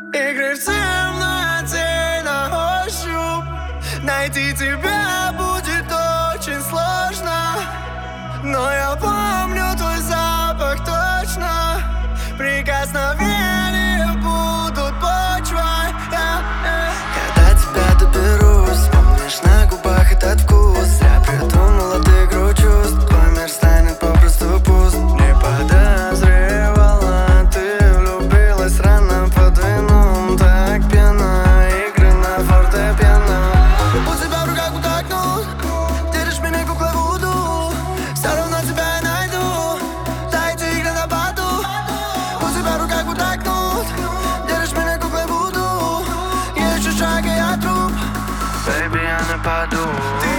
Игры в темноте на ощупь. Найти тебя будет очень сложно, но я помню твой запах точно. Прикосновения будут почвой. Когда тебя доберусь, помнишь на губах этот вкус. Я придумал от игру чувств, твой мир станет попросту пуст. Не подозревала, ты влюбилась рано под вином. Так пьяна, игры на фортепиано. У тебя в руках вот окно, держишь меня куклой вуду. Все равно тебя я найду, да эти игры на бату. У тебя в руках вот окно, держишь меня куклой вуду. Еще шаг и я труп. Baby, я нападу.